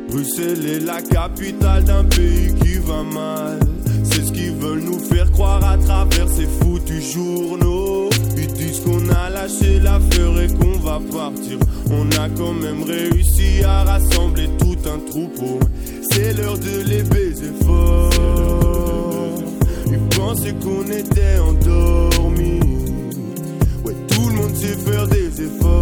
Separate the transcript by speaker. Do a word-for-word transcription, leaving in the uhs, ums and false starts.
Speaker 1: Bruxelles est la capitale d'un pays qui va mal. C'est ce qu'ils veulent nous faire croire à travers ces foutus journaux. Ils disent qu'on a lâché l'affaire et qu'on va partir. On a quand même réussi à rassembler tout un troupeau. C'est l'heure de les baiser fort. Ils pensaient qu'on était endormis. Ouais, tout le monde sait faire des efforts.